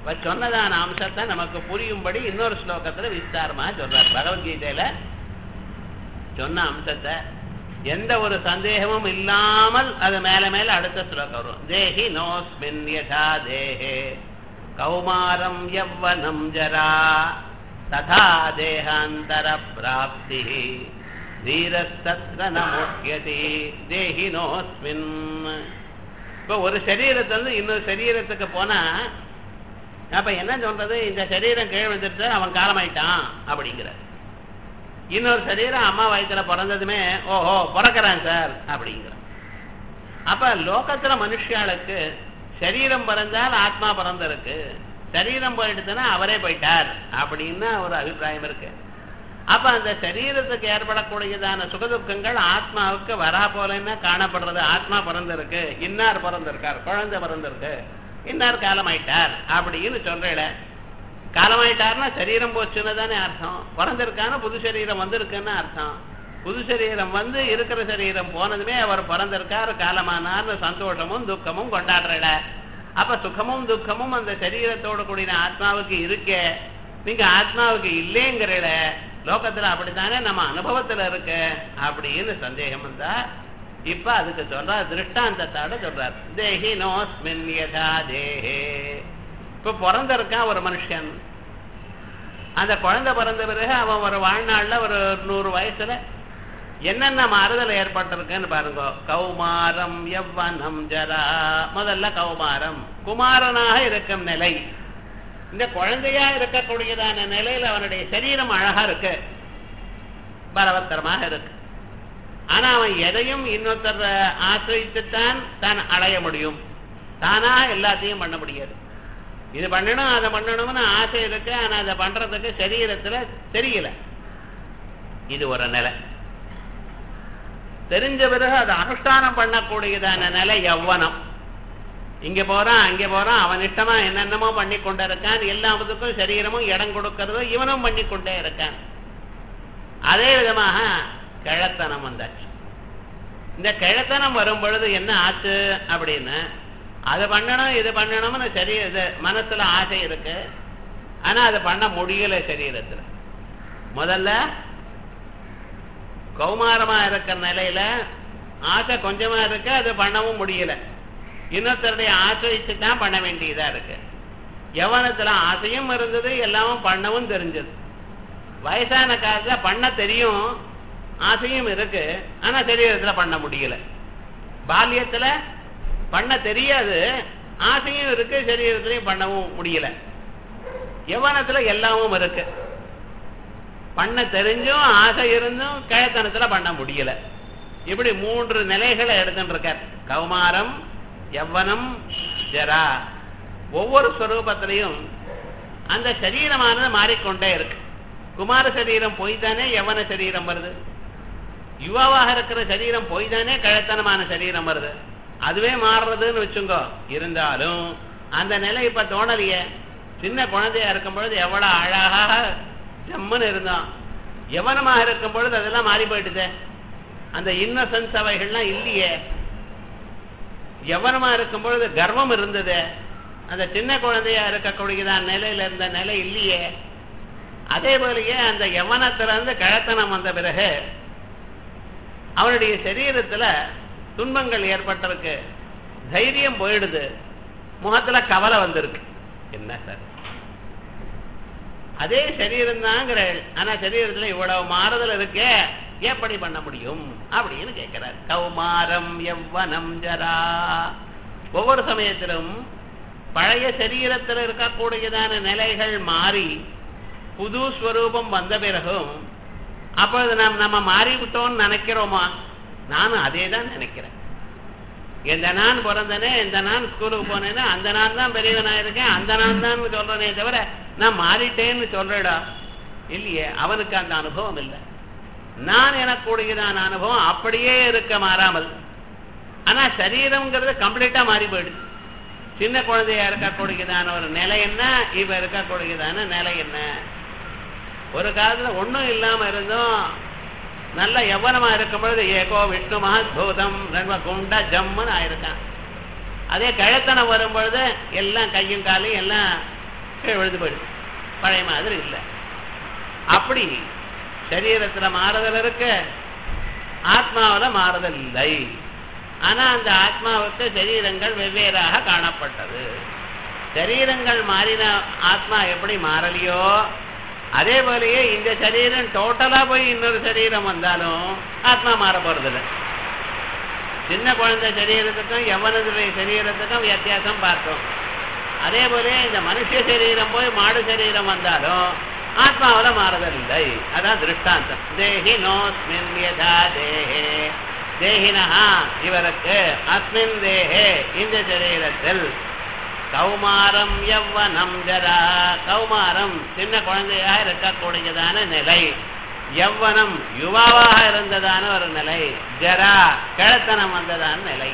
சொன்னதான அம்சத்தை நமக்கு புரியும்படி இன்னொரு ஸ்லோகத்துல விஸ்தாரமா சொல்றார். பகவத்கீதையில சொன்ன அம்சத்தை எந்த ஒரு சந்தேகமும் இல்லாமல் அது மேல மேல அடுத்த ஸ்லோகம் வரும். தேஹி நோஸ்மின் யதா தேஹே கௌமாரம் யவ்வனம் ஜரா ததா தேகாந்தர பிராப்தி தீரஸ்தத்ர ந முஹ்யதி தேஹி நோஸ்மின். இப்போ ஒரு சரீரத்திலிருந்து இன்னொரு சரீரத்துக்கு போனா அப்ப என்ன சொல்றது, இந்த சரீரம் கீழ் வந்துட்டு அவன் காலமாயிட்டான் அப்படிங்கிற. இன்னொரு சரீரம் அம்மா வயசுல பிறந்ததுமே ஓஹோ பிறக்கிறான் சார் அப்படிங்கிற. அப்ப லோகத்துல மனுஷாளுக்கு சரீரம் பிறந்தால் ஆத்மா பிறந்திருக்கு, சரீரம் போயிடுச்சுன்னா அவரே போயிட்டார் அப்படின்னு ஒரு அபிப்பிராயம் இருக்கு. அப்ப அந்த சரீரத்துக்கு ஏற்படக்கூடியதான சுகதுக்கங்கள் ஆத்மாவுக்கு வரா போலன்னா காணப்படுறது. ஆத்மா பிறந்திருக்கு, இன்னார் பிறந்திருக்கார், குழந்தை பிறந்திருக்கு, இன்னார் காலமாயிட்டார் அப்படின்னு சொல்றேன். காலமாயிட்டார்னா சரீரம் போச்சுன்னு தானே அர்த்தம். பிறந்திருக்கான புது சரீரம் வந்திருக்குன்னு அர்த்தம். புது சரீரம் வந்து இருக்கிற சரீரம் போனதுமே அவர் பிறந்திருக்கார் காலமானார்னு சந்தோஷமும் துக்கமும் கொண்டாடுறட. அப்ப சுகமும் துக்கமும் அந்த சரீரத்தோடு கூடிய ஆத்மாவுக்கு இருக்கே, நீங்க ஆத்மாவுக்கு இல்லைங்கிறட. லோகத்துல அப்படித்தானே நம்ம அனுபவத்துல இருக்க அப்படின்னு சந்தேகம் வந்தா இப்ப அதுக்கு சொல்றார், திருஷ்டாந்தத்தோட சொல்றார். தேஹி நோஸ்மின் யதா தேஹே. இப்ப பிறந்திருக்கான் ஒரு மனுஷன், அந்த குழந்தை பிறந்த பிறகு அவன் ஒரு வாழ்நாள்ல ஒரு 100 வயசுல என்னென்ன மாறுதல் ஏற்பட்டிருக்குன்னு பாருங்க. கௌமாரம் யவ்வனம் ஜரா. முதல்ல கௌமாரம் குமாரனாக இருக்கும் நிலை. இந்த குழந்தையா இருக்கக்கூடியதான நிலையில அவனுடைய சரீரம் அழகா இருக்கு, பலவத்தரமாக இருக்கு. ஆனா அவன் எதையும் இன்னொருத்தர் ஆசிரியத்துத்தான் தான் அடைய முடியும், தானா எல்லாத்தையும் பண்ண முடியாது. இது பண்ணணும் அதை பண்ணணும்னு ஆசை இருக்கு, ஆனா அதை பண்றதுக்கு சரீரத்துல தெரியல. இது ஒரு நிலை. தெரிஞ்ச பிறகு அதை அனுஷ்டானம் பண்ணக்கூடியதான நிலை யவ்வனம். இங்க போறான் அங்கே போறான், அவன் இஷ்டமா என்னென்னமோ பண்ணி கொண்டே இருக்கான். எல்லாத்துக்கும் சரீரமும் இடம் கொடுக்கறதோ இவனும் பண்ணி கொண்டே இருக்கான். அதே விதமாக கிழத்தனம் வந்தாச்சு. இந்த கிழத்தனம் வரும் பொழுது என்ன ஆச்சு அப்படின்னு, அது பண்ணணும் இது பண்ணணும்னு சரீர மனசுல ஆசை இருக்கு, ஆனா அதை பண்ண முடியல சரீரத்துல. முதல்ல கௌமாரமா இருக்கிற நிலையில ஆசை கொஞ்சமா இருக்கு, அது பண்ணவும் முடியல. இன்னொருத்தருடைய ஆசைச்சு தான் பண்ண வேண்டியதா இருக்கு. யவனத்துல ஆசையும் இருந்தது, எல்லாமும் பண்ணவும் தெரிஞ்சது. வயசான காலத்துல பண்ண தெரியும், ஆசையும் இருக்கு, ஆனா சரீரத்துல பண்ண முடியல. பால்யத்துல பண்ண தெரியாது, ஆசையும் இருக்கு, சரீரத்திலையும் பண்ணவும் முடியல. யவனத்துல எல்லாமும் இருக்கு, பண்ண தெரிஞ்சும் ஆசை இருந்தும் கிழத்தனத்துல பண்ண முடியல. இப்படி 3 நிலைகளை எடுத்துட்டு இருக்கார். கௌமாரம் யவ்வனம் ஜரா. ஒவ்வொரு ஸ்வரூபத்திலையும் அந்த சரீரமானது மாறிக்கொண்டே இருக்கு. குமார சரீரம் போய்தானே யவன சரீரம் வருது, யுவாவாக இருக்கிற சரீரம் போய்தானே கிழத்தனமான சரீரம் வருது. அதுவே மாறுறதுன்னு வச்சுங்கோ. இருந்தாலும் அந்த நிலை இப்ப தோணலையே. சின்ன குழந்தையா இருக்கும் பொழுது எவ்வளவு அழகாக ஜம்முன்னு இருந்தான், யவனமாக இருக்கும் பொழுது அதெல்லாம் மாறி போயிட்டுதே. அந்த இன்னசென்ஸ் அவைகள்லாம் இல்லையே. யவனமா இருக்கும் பொழுது கர்வம் இருந்தது, அந்த சின்ன குழந்தையா இருக்கக்கூடியதான் நிலையில இருந்த நிலை இல்லையே. அதே போலயே அந்த யவனத்திலிருந்து கிழத்தனம் வந்த பிறகு அவனுடைய சரீரத்துல துன்பங்கள் ஏற்பட்டிருக்கு, தைரியம் போயிடுது, முகத்துல கவலை வந்திருக்கு. என்ன சார் அதே சரீரம் தாங்கிற, ஆனா சரீரத்துல இவ்வளவு மாறுதல் இருக்கே, எப்படி பண்ண முடியும் அப்படின்னு கேட்கிறார். கௌமாரம் யவ்வனம் ஜரா. ஒவ்வொரு சமயத்திலும் பழைய சரீரத்தில் இருக்கக்கூடியதான நிலைகள் மாறி புது ஸ்வரூபம் வந்த பிறகும் அப்பொழுது நம்ம மாறிவிட்டோம்னு நினைக்கிறோமா? நானும் அதே தான் நினைக்கிறேன். எந்த நான் பிறந்தனே, எந்த நான் ஸ்கூலுக்கு போனேன்னா அந்த நான் தான் பெரியவனா இருக்கேன், அந்த நான் தான் சொல்றேனே தவிர நான் மாறிட்டேன்னு சொல்றேடா இல்லையே. அவனுக்கு அந்த அனுபவம் இல்லை. நான் எனக்கூடியதான அனுபவம் அப்படியே இருக்க மாறாமல், ஆனா சரீரம்ங்கிறது கம்ப்ளீட்டா மாறி போயிடுது. சின்ன குழந்தையா இருக்கக்கூடியதான ஒரு நிலை என்ன, இப்ப இருக்கக்கூடியதான நிலை என்ன. ஒரு காலத்துல ஒன்னும் இல்லாம இருந்தும் நல்ல யவனமா இருக்கும் பொழுது ஏகோ விஷ்ணு மகத்பூதம் குண்ட ஜம்முன்னு ஆயிருக்கான். அதே கிழத்தனம் வரும் பொழுது எல்லாம் கையும் காலையும் எல்லாம் விழுந்து போயிடுது, பழைய மாதிரி இல்லை. அப்படி சரீரத்துல மாறுதல் இருக்கு, ஆத்மாவில மாறுதல் இல்லை. ஆனா அந்த ஆத்மாவுக்கு சரீரங்கள் வெவ்வேறாக காணப்பட்டது. சரீரங்கள் மாறின ஆத்மா எப்படி மாறலையோ அதே போலயே இந்த சரீரம் டோட்டலா போய் இன்னொரு சரீரம் வந்தாலும் ஆத்மா மாற போறதில்லை. சின்ன குழந்தை சரீரத்துக்கும் யவனதுடைய சரீரத்துக்கும் வித்தியாசம் பார்த்தோம். அதே போல இந்த மனுஷ சரீரம் போய் மாடு சரீரம் வந்தாலும் ஆத்மாவில மாறுதல் இல்லை. அதான் திருஷ்டாந்தம். தேஹினோஸ்மின் யதா தேஹே, தேஹினஹா இவருக்கு, அஸ்மின் தேஹே இந்த சரீரத்தில், கௌமாரம் யவ்வனம் ஜரா, கௌமாரம் சின்ன குழந்தையாக இருக்கக்கூடியதான நிலை, யவ்வனம் யுவாவாக இருந்ததான ஒரு நிலை, ஜரா கிழத்தனம் வந்ததான நிலை.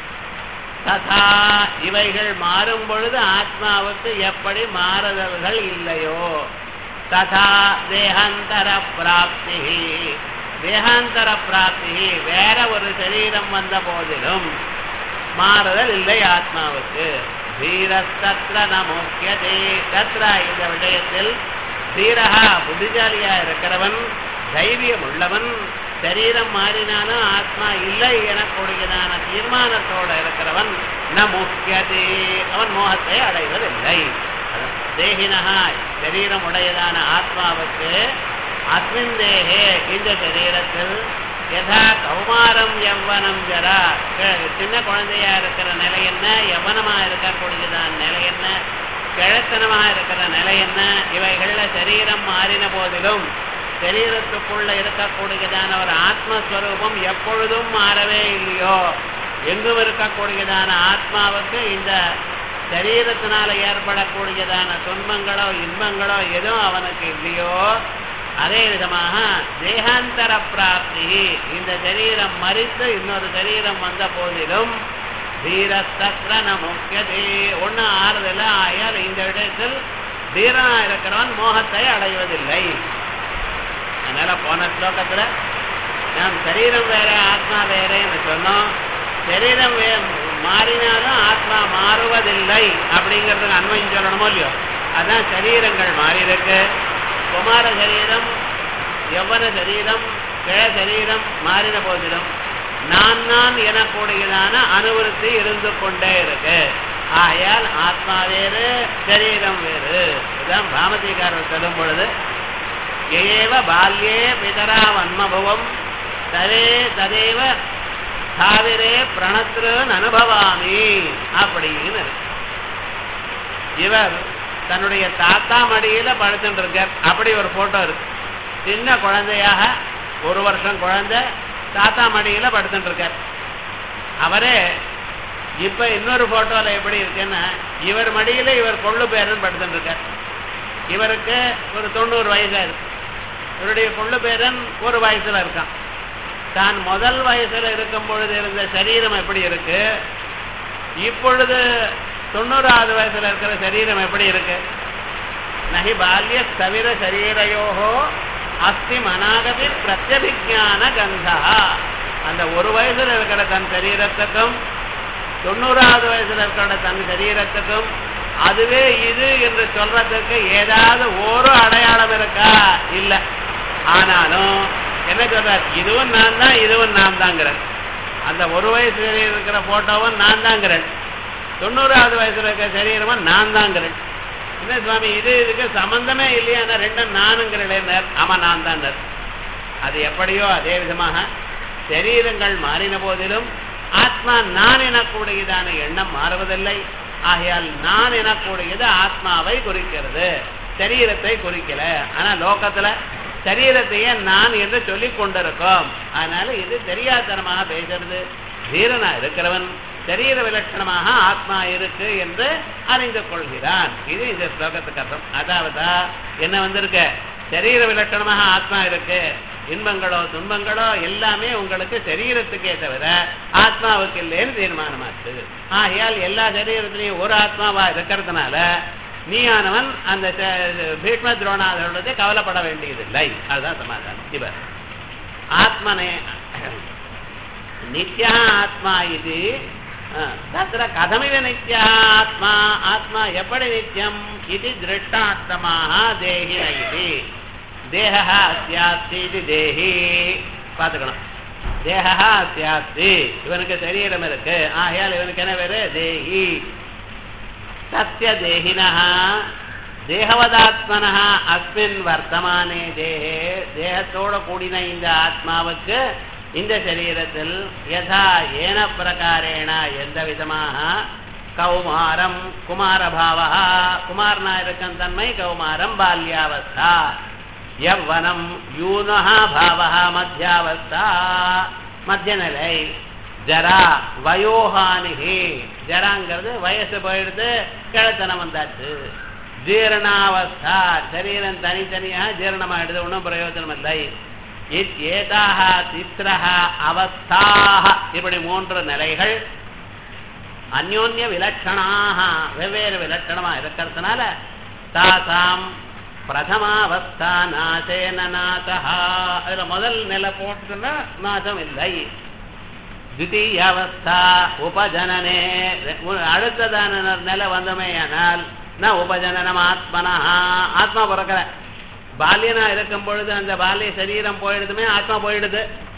ததா இவைகள் மாறும் பொழுது ஆத்மாவுக்கு எப்படி மாறுதல்கள் இல்லையோ, ததா தேகாந்தர பிராப்தி, தேகாந்தர பிராப்தி வேற ஒரு சரீரம் வந்த போதிலும் மாறுதல் இல்லை ஆத்மாவுக்கு. தீரஸ்தத்ர நமோக்கியதே, தத்ர இந்த விஷயத்தில் தீரஹா புத்திசாலியா இருக்கிறவன், தைரியம் உள்ளவன், சரீரம் மாறினாலும் ஆத்மா இல்லை எனக்கூடியதான தீர்மானத்தோட இருக்கிறவன், ந முக்கியதே அவன் மோகத்தை அடைவதில்லை. தேகினஹா சரீரம் உடையதான ஆத்மாவுக்கு, அஸ்மின் தேகே இந்த சரீரத்தில், யதா கௌமாரம் யவ்வனம் ஜரா சின்ன குழந்தையா இருக்கிற நிலை என்ன, யவனமா இருக்கக்கூடியதான நிலை என்ன, கிழத்தனமா இருக்கிற நிலை என்ன, இவைகள்ல சரீரம் மாறின போதிலும் சரீரத்துக்குள்ள இருக்கக்கூடியதான ஒரு ஆத்மஸ்வரூபம் எப்பொழுதும் மாறவே இல்லையோ, எங்கும் இருக்கக்கூடியதான ஆத்மாவுக்கு இந்த சரீரத்தினால ஏற்படக்கூடியதான துன்பங்களோ இன்பங்களோ எதுவும் அவனுக்கு இல்லையோ, அதே விதமாக தேகாந்தர பிராப்தி இந்த சரீரம் மறித்து இன்னொரு சரீரம் வந்த போதிலும் தீரஸ்தக்ரன முக்கியதே ஒன்னும் ஆறுதல ஆயால் இந்த இடத்தில் தீரனா இருக்கிறவன் மோகத்தை அடைவதில்லை. அதனால போன ஸ்லோகத்துல நாம் சரீரம் வேற ஆத்மா வேறேன்னு சொன்னோம். சரீரம் மாறினாலும் ஆத்மா மாறுவதில்லை அப்படிங்கிறதுக்கு அன்வயம் சொல்லணுமோ இல்லையோ, அதான் சரீரங்கள் மாறி இருக்கு. குமார சரீரம், யவன சரீரம், கிழ சரீரம் மாறின போதிலும் நான் எனக்கூடியதான அனுவருத்தி இருந்து கொண்டே இருக்கு. ஆகையால் ஆத்மா வேறு சரீரம் வேறு. இதுதான் பாமதிகாரர் சொல்லும் பொழுது, ஏவ பால்யே பிதராம் அன்மபவம் தரே ததேவ தாவிரே பிரணத்ரு அனுபவாமி அப்படின்னு. இவர் தன்னுடைய தாத்தா மடியில படுத்துட்டு இருக்கார். அப்படி ஒரு போட்டோ இருக்கு. சின்ன குழந்தையாக, 1 வருஷம் குழந்தை தாத்தா மடியில படுத்துட்டு இருக்கார். அவரே இப்ப இன்னொரு போட்டோல எப்படி இருக்குன்னா, இவர் மடியில இவர் கொள்ளு பேரன் படுத்துட்டு இருக்கார். இவருக்கு ஒரு 90 வயசா இருக்கு. இவருடைய கொள்ளு பேரன் 1 வயசுல இருக்கான். தான் முதல் வயசுல இருக்கும் பொழுது இருந்த சரீரம் எப்படி இருக்கு, இப்பொழுது 90வது வயசுல இருக்கிற சரீரம் எப்படி இருக்கு. நகி பால்ய தவிர சரீரையோகோ அஸ்தி மனாகதி பிரத்யபிஜான கந்தா. அந்த 1 வயசுல இருக்கிற தன் சரீரத்துக்கும் 90வது வயசுல இருக்கிற தன் சரீரத்துக்கும் அதுவே இது என்று சொல்றதுக்கு ஏதாவது ஒரு அடையாளம் இருக்கா? இல்ல. ஆனாலும் என்ன சொல்றார், இதுவும் நான் தான் இதுவும் நான் தாங்கிறேன். அந்த 1 வயசுல இருக்கிற போட்டோவும் நான் தாங்கிறேன், 90வது வயசுல இருக்கிற சரீரமும் நான் தாங்கிறேன். என்ன சுவாமி இது இதுக்கு சம்பந்தமே இல்லையா? ரெண்டும் நானுங்கிறேன். ஆமா நான் தான். அது எப்படியோ அதே விதமாக சரீரங்கள் மாறின போதிலும் ஆத்மா நான் எனக்கூடியதான எண்ணம் மாறுவதில்லை. ஆகையால் நான் எனக்கூடியது ஆத்மாவை குறிக்கிறது, சரீரத்தை குறிக்கல. ஆனா லோகத்துல சரீரத்தையே நான் என்று சொல்லிக் கொண்டிருக்கோம். அதனால இது தெரியாதனமாக பேசுறது. தீரனா இருக்கிறவன் சரீர விலட்சணமாக ஆத்மா இருக்கு என்று அறிந்து கொள்கிறான். இது இந்த ஸ்லோகத்துக்கு அர்த்தம். அதாவது என்ன வந்திருக்க, சரீர விலட்சணமாக ஆத்மா இருக்கு, இன்பங்களோ துன்பங்களோ எல்லாமே உங்களுக்கு சரீரத்துக்கே தவிர ஆத்மாவுக்கு இல்லைன்னு தீர்மானமாச்சு. ஆகையால் எல்லா சரீரத்திலையும் ஒரு ஆத்மாவா இருக்கிறதுனால நீயானவன் அந்த பீஷ்ம துரோணாதோட கவலைப்பட வேண்டியதில்லை. அதுதான் சமாதானம். இவர் ஆத்மனே நித்யா ஆத்மா இது தத்ர கதமிவ நித்யா ஆத்மா ஆத்மா எப்படி நித்யம் இது திருஷ்டாந்தமாக தேஹின இது தேஹா அஸ்யாஸ்தி இது தேஹி பார்த்துக்கணும். தேஹா அஸ்யாஸ்தி இவனுக்கு சரீரம் இருக்கு, ஆகையால் இவனுக்கு என்ன பேரு தேஹி. தஸ்ய தேஹினஹ தேகவதாத்மனஹ அஸ்மின் வர்த்தமானே தேஹே தேகத்தோட கூடின இந்த ஆத்மாவுக்கு இந்த சரீரத்தில் யதா ஏன பிரகாரேண எந்த விதமாக கௌமாரம் குமாரபாவா குமாரனா இருக்கும் தன்மை கௌமாரம் பால்யாவஸ்தா யவ்வனம் யூனஹா பாவா மத்தியாவஸ்தா மத்திய நிலை ஜரா வயோஹானிஹி ஜராங்கிறது வயசு போயிடுது கிழத்தனம் வந்தாச்சு ஜீரணாவஸ்தா சரீரம் தனித்தனியாக ஜீரணமாயிடுது ஒன்றும் பிரயோஜனம் இல்லை ஏதாக திஸ்ரஹ அவஸ்தாக இப்படி 3 நிலைகள் அந்யோன்ய விலட்சணாக வெவ்வேறு விலட்சணமா இருக்கிறதுனால தாசாம் பிரதமாவஸ்தா நாசேன நாசஹா அதுல முதல் நிலை போட்டுன்னா நாசம் இல்லை. द्वितीयावस्था उपजनने அடுத்ததான நிலை வந்தமேயானால் நான் உபஜனனம் ஆத்மனா ஆத்மா பிறக்கல. பால்யனா இருக்கும் பொழுது அந்த பால்ய சரீரம் போயிடுதுமே ஆத்மா போயிடுது.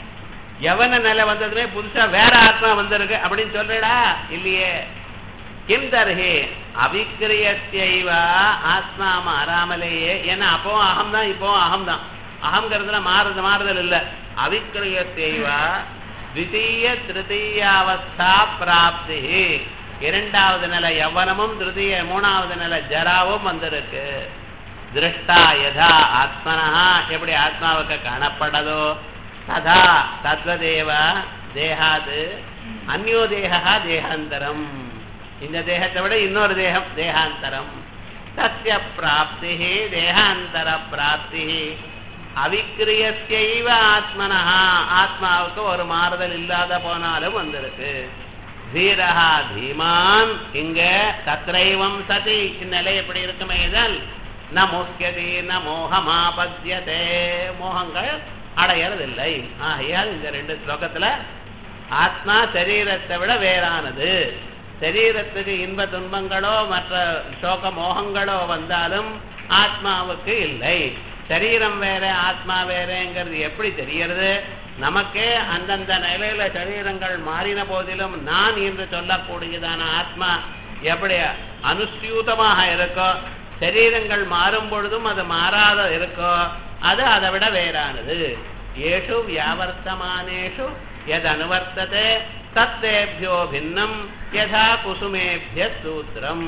எவன நிலை வந்ததுமே புதுசா வேற ஆத்மா வந்திருக்கு அப்படின்னு சொல்றடா இல்லையே. கிம் தர்ஹி அவிக்கிரியத்தைவ ஆத்மா மாறாமலேயே ஏன்னா அப்பவும் அகம் தான் இப்பவும் அகம் தான். அகங்கிறதுல மாறுதல் இல்லை. அவிக்கிரியத்தைவ द्वितीय तृतीयावस्था प्राप्ति இரண்டாவது நிலை யவனமும் திருதிய மூணாவது நிலை ஜராவும் வந்திருக்கு. திருஷ்டா யதா ஆத்மனா எப்படி ஆத்மாவுக்கு காணப்படதோ ததா தத்வதேவ தேகாது அந்யோ தேகா தேகாந்தரம் இந்த தேகத்தை விட இன்னொரு தேகம் தேகாந்தரம். தஸ்ய பிராப்தி தேகாந்தர பிராப்தி அவிக்கிரியத்தைவ ஆத்மனா ஆத்மாவுக்கு ஒரு மாறுதல் இல்லாத போனாலும் வந்திருக்கு. தீரஹா தீமான் இங்க தத்ரைவம் சதி இந்நிலை எப்படி இருக்குமே இதல் ந முக்கியதி ந மோகமாபத்யதே மோகங்கள் அடையறதில்லை. ஆகையால் இந்த 2 ஸ்லோகத்துல ஆத்மா சரீரத்தை விட வேறானது. சரீரத்துக்கு இன்ப துன்பங்களோ மற்ற சோக மோகங்களோ வந்தாலும் ஆத்மாவுக்கு இல்லை. சரீரம் வேற ஆத்மா வேறங்கிறது எப்படி தெரியறது? நமக்கே அந்தந்த நிலையில சரீரங்கள் மாறின போதிலும் நான் என்று சொல்லக்கூடியதான ஆத்மா எப்படி அனுஸ்யூதமாக இருக்கோ சரீரங்கள் மாறும் பொழுதும் அது மாறாத இருக்கோ அது அதை விட வேறானது. ஏஷு வியாவர்த்தமானேஷு எது அனுவர்த்ததே தத்தேபியோ பின்னம் யதா குசுமேபிய சூத்திரம்.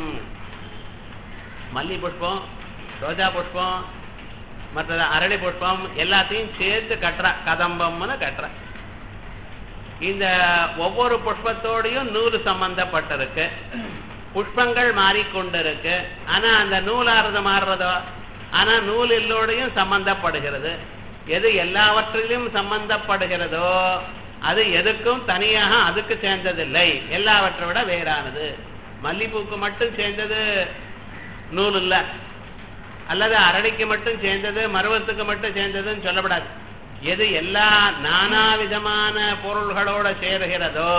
மல்லி புஷ்பம் ரோஜா புஷ்பம் மற்ற அரளி புஷ்பம் எல்லாத்தையும் சேர்த்து கட்டுற கதம்பம்னு கட்டுற. இந்த ஒவ்வொரு புஷ்பத்தோடையும் நூறு சம்பந்தப்பட்டிருக்கு. புஷ்பங்கள் மாறிக்கொண்டிருக்கு. ஆனா அந்த நூலாறது மாறுறதோ ஆனா நூல் எல்லோடையும் சம்பந்தப்படுகிறது. எது எல்லாவற்றிலும் சம்பந்தப்படுகிறதோ அது எதுக்கும் தனியாக அதுக்கு சேர்ந்ததில்லை. எல்லாவற்றை விட வேறானது. மல்லிப்பூக்கு மட்டும் சேர்ந்தது நூல் இல்லை அல்லது அரளிக்கு மட்டும் சேர்ந்தது மருவத்துக்கு மட்டும் சேர்ந்ததுன்னு சொல்லப்படாது. எது எல்லா நானா விதமான பொருள்களோட சேருகிறதோ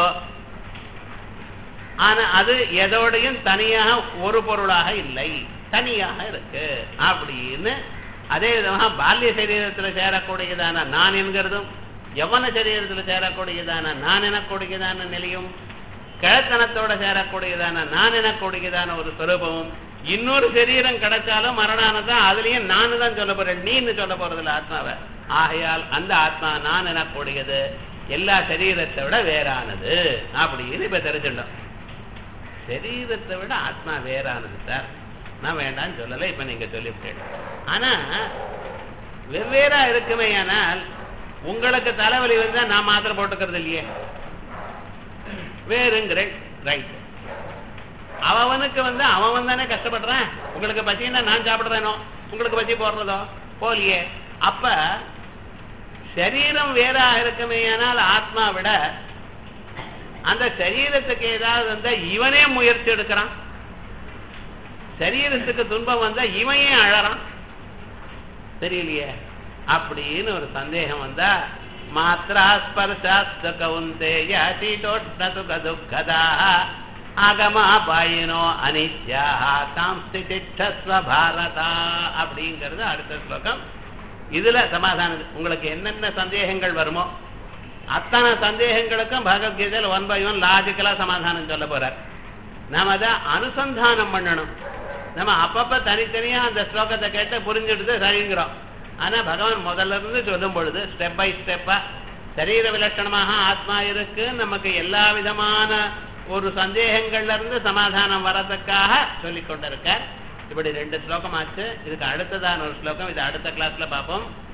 ஆனா அது எதோடையும் தனியாக ஒரு பொருளாக இல்லை தனியாக இருக்கு அப்படின்னு. அதே விதமாக பால்ய சரீரத்தில் சேரக்கூடியதான நான் என்கிறதும் யவன சரீரத்தில் சேரக்கூடியதான நான் எனக்கூடியதான நிலையும் கிழத்தனத்தோட சேரக்கூடியதான நான் எனக்கூடியதான ஒரு ஸ்வரூபமும் இன்னொரு சரீரம் கிடைச்சாலும் மரணானதான் அதுலயும் நானு தான் சொல்ல போறேன் நீன்னு சொல்ல போறதில்ல ஆத்மாவை. ஆகையால் அந்த ஆத்மா நான் எனக்கூடியது எல்லா சரீரத்தை விட வேறானது அப்படின்னு இப்ப தெரிஞ்சுட்டோம். சரீரத்தை விட ஆத்மா வேறானது சார் நான் வேண்டான்னு சொல்லல. இப்ப நீங்க சொல்லிவிட்டேன். ஆனா வெவ்வேறா இருக்குமே. ஆனால் உங்களுக்கு தலைவலி வந்தா நான் மாத்திரை போட்டுக்கிறது இல்லையே வேறுங்கிற ரைட். அவனுக்கு அவன் தானே கஷ்டப்படுறான். உங்களுக்கு பசின்னா நான் சாப்பிடுறேனோ உங்களுக்கு பசி போடுறதோ போலியே. அப்ப சரீரம் வேறாக இருக்குமே. ஆனால் ஆத்மா விட அந்த சரீரத்துக்கு ஏதாவது வந்தா இவனே முயற்சி எடுக்கிறான். சரீரத்துக்கு துன்பம் வந்தா இவனே அழறான் தெரியலையே அப்படின்னு ஒரு சந்தேகம் வந்தா மாத்ரா ஸ்பர்ஷாஸ்த கௌந்தேய சீதோஷ்ணசுக துக்கதாः ஆகமாபாயினோ அனித்யாः தாம் ஸ்திதிஷ்டஸ்வ பாரதா அப்படிங்கிறது அடுத்த ஸ்லோகம். இதுல சமாதானம். உங்களுக்கு என்னென்ன சந்தேகங்கள் வருமோ அத்தனை சந்தேகங்களுக்கும் பகவத்கீதையில் 1 by 1 லாஜிக்கலா சமாதானம் சொல்ல போறார். நாம அதை அனுசந்தானம் பண்ணணும். நம்ம அப்பப்ப தனித்தனியா அந்த ஸ்லோகத்தை கேட்டு புரிஞ்சுட்டு சரிங்கிறோம். ஆனா பகவான் முதல்ல இருந்து சொல்லும் பொழுது ஸ்டெப் பை ஸ்டெப்பா சரீர விலட்சணமாக ஆத்மா இருக்கு, நமக்கு எல்லா விதமான ஒரு சந்தேகங்கள்ல இருந்து சமாதானம் வரதுக்காக சொல்லிக் கொண்டிருக்கார். இப்படி 2 ஸ்லோகம் ஆச்சு. இதுக்கு அடுத்ததான ஒரு ஸ்லோகம், இது அடுத்த கிளாஸ்ல பார்ப்போம்.